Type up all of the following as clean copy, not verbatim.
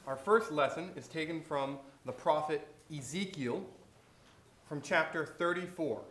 Our first lesson is taken from the prophet Ezekiel from chapter 34.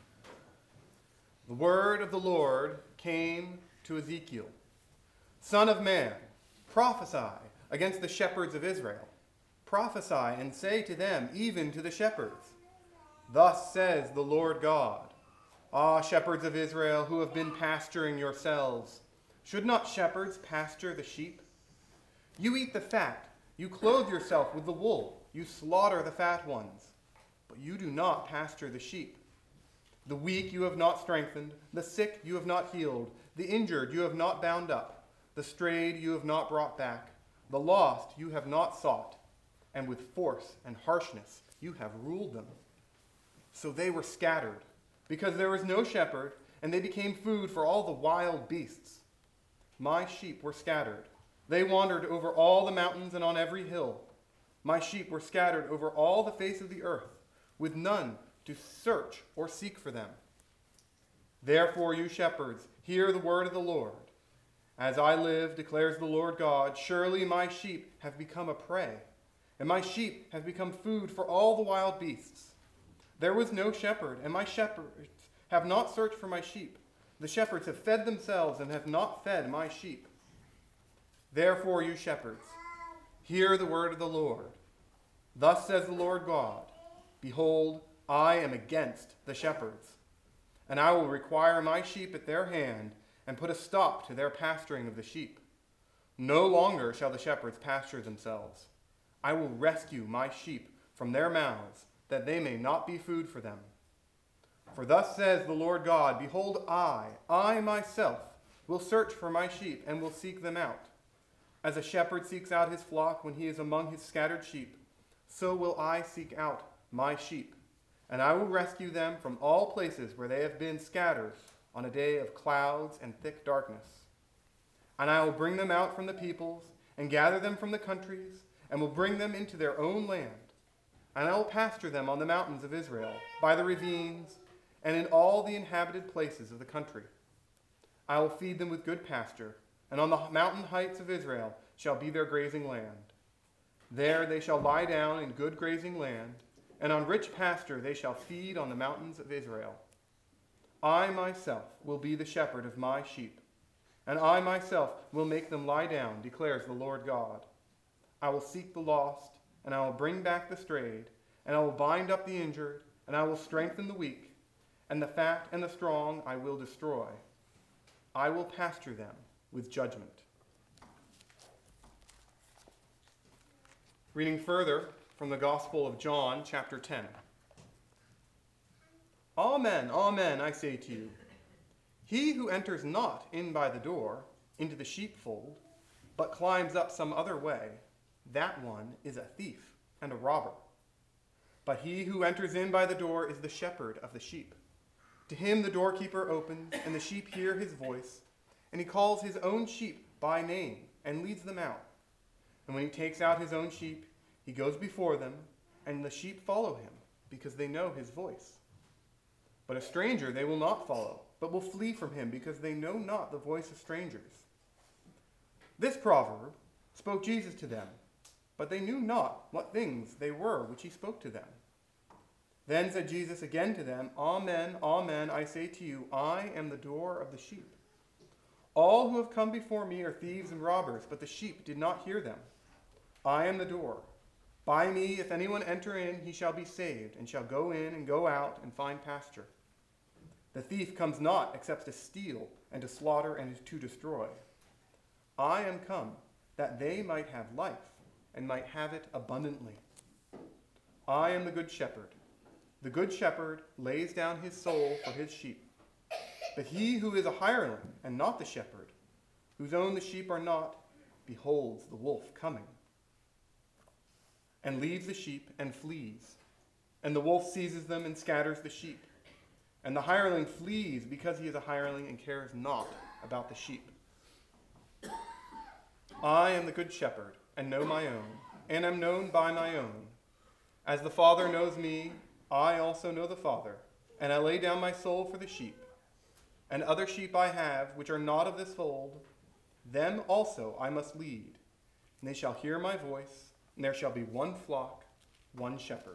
The word of the Lord came to Ezekiel. Son of man, prophesy against the shepherds of Israel. Prophesy and say to them, even to the shepherds, thus says the Lord God, Ah, shepherds of Israel, who have been pasturing yourselves, should not shepherds pasture the sheep? You eat the fat, you clothe yourself with the wool, you slaughter the fat ones, but you do not pasture the sheep. The weak you have not strengthened, the sick you have not healed, the injured you have not bound up, the strayed you have not brought back, the lost you have not sought, and with force and harshness you have ruled them. So they were scattered, because there was no shepherd, and they became food for all the wild beasts. My sheep were scattered. They wandered over all the mountains and on every hill. My sheep were scattered over all the face of the earth, with none to search or seek for them. Therefore, you shepherds, hear the word of the Lord. As I live, declares the Lord God, surely my sheep have become a prey, and my sheep have become food for all the wild beasts. There was no shepherd, and my shepherds have not searched for my sheep. The shepherds have fed themselves and have not fed my sheep. Therefore, you shepherds, hear the word of the Lord. Thus says the Lord God, behold, I am against the shepherds, and I will require my sheep at their hand and put a stop to their pasturing of the sheep. No longer shall the shepherds pasture themselves. I will rescue my sheep from their mouths, that they may not be food for them. For thus says the Lord God, behold, I myself will search for my sheep and will seek them out. As a shepherd seeks out his flock when he is among his scattered sheep, so will I seek out my sheep, and I will rescue them from all places where they have been scattered on a day of clouds and thick darkness. And I will bring them out from the peoples and gather them from the countries and will bring them into their own land. And I will pasture them on the mountains of Israel, by the ravines, and in all the inhabited places of the country. I will feed them with good pasture, and on the mountain heights of Israel shall be their grazing land. There they shall lie down in good grazing land, and on rich pasture they shall feed on the mountains of Israel. I myself will be the shepherd of my sheep, and I myself will make them lie down, declares the Lord God. I will seek the lost, and I will bring back the strayed, and I will bind up the injured, and I will strengthen the weak, and the fat and the strong I will destroy. I will pasture them with judgment. Reading further from the Gospel of John, chapter 10. Amen, amen, I say to you, he who enters not in by the door into the sheepfold, but climbs up some other way, that one is a thief and a robber. But he who enters in by the door is the shepherd of the sheep. To him the doorkeeper opens, and the sheep hear his voice, and he calls his own sheep by name and leads them out. And when he takes out his own sheep, he goes before them, and the sheep follow him, because they know his voice. But a stranger they will not follow, but will flee from him, because they know not the voice of strangers. This proverb spoke Jesus to them, but they knew not what things they were which he spoke to them. Then said Jesus again to them, Amen, amen, I say to you, I am the door of the sheep. All who have come before me are thieves and robbers, but the sheep did not hear them. I am the door. By me, if anyone enter in, he shall be saved, and shall go in and go out and find pasture. The thief comes not except to steal and to slaughter and to destroy. I am come that they might have life and might have it abundantly. I am the good shepherd. The good shepherd lays down his soul for his sheep. But he who is a hireling and not the shepherd, whose own the sheep are not, beholds the wolf coming, and leaves the sheep and flees. And the wolf seizes them and scatters the sheep. And the hireling flees because he is a hireling and cares not about the sheep. I am the good shepherd, and know my own, and am known by my own. As the Father knows me, I also know the Father, and I lay down my soul for the sheep. And other sheep I have, which are not of this fold, them also I must lead, and they shall hear my voice, and there shall be one flock, one shepherd.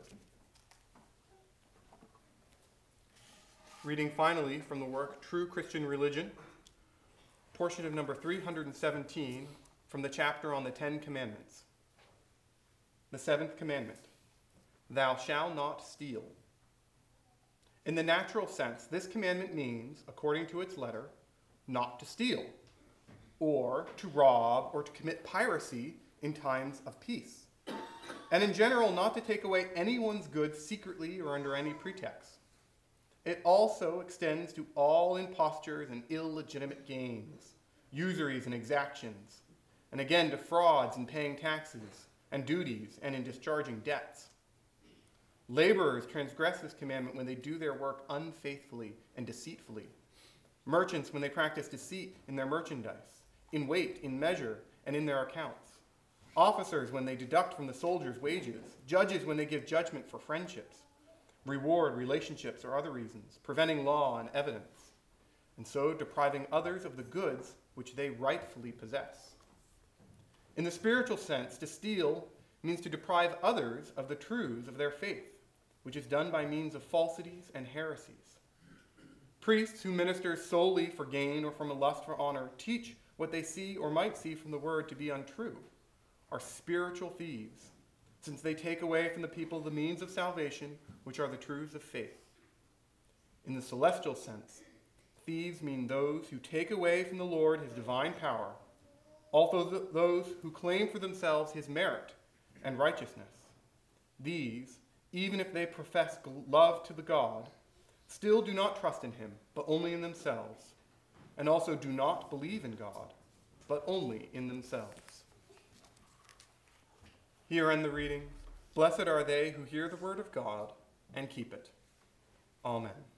Reading finally from the work True Christian Religion, portion of number 317 from the chapter on the Ten Commandments. The seventh commandment, thou shalt not steal. In the natural sense, this commandment means, according to its letter, not to steal, or to rob, or to commit piracy in times of peace. And in general, not to take away anyone's goods secretly or under any pretext. It also extends to all impostures and illegitimate gains, usuries and exactions, and again to frauds in paying taxes and duties and in discharging debts. Laborers transgress this commandment when they do their work unfaithfully and deceitfully. Merchants when they practice deceit in their merchandise, in weight, in measure, and in their accounts. Officers when they deduct from the soldiers' wages. Judges when they give judgment for friendships, reward, relationships, or other reasons, preventing law and evidence, and so depriving others of the goods which they rightfully possess. In the spiritual sense, to steal means to deprive others of the truths of their faith, which is done by means of falsities and heresies. Priests who minister solely for gain or from a lust for honor teach what they see or might see from the word to be untrue, are spiritual thieves, since they take away from the people the means of salvation, which are the truths of faith. In the celestial sense, thieves mean those who take away from the Lord his divine power, also those who claim for themselves his merit and righteousness. These, even if they profess love to the God, still do not trust in him, but only in themselves, and also do not believe in God, but only in themselves. Here end the reading. Blessed are they who hear the word of God and keep it. Amen.